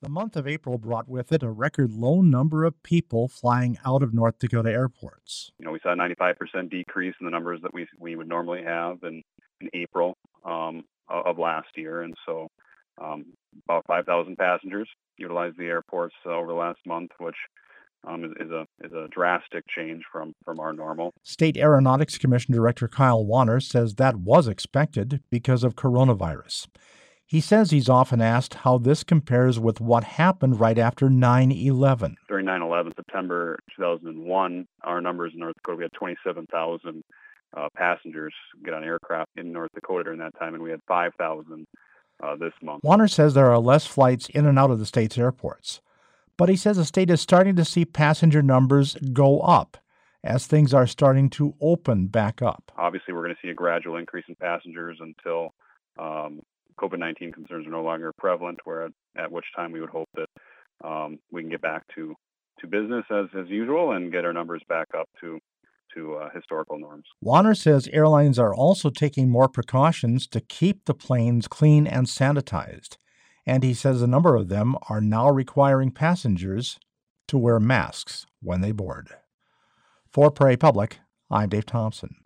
The month of April brought with it a record low number of people flying out of North Dakota airports. We saw a 95% decrease in the numbers that we would normally have in April of last year. And so about 5,000 passengers utilized the airports over the last month, which is a drastic change from our normal. State Aeronautics Commission Director Kyle Warner says that was expected because of coronavirus. He says he's often asked how this compares with what happened right after 9/11. During 9/11, September 2001, our numbers in North Dakota, we had 27,000 passengers get on aircraft in North Dakota during that time, and we had 5,000 this month. Warner says there are less flights in and out of the state's airports, but he says the state is starting to see passenger numbers go up as things are starting to open back up. Obviously, we're going to see a gradual increase in passengers until COVID-19 concerns are no longer prevalent, at which time we would hope that we can get back to business as usual and get our numbers back up to historical norms. Warner says airlines are also taking more precautions to keep the planes clean and sanitized, and he says a number of them are now requiring passengers to wear masks when they board. For Prairie Public, I'm Dave Thompson.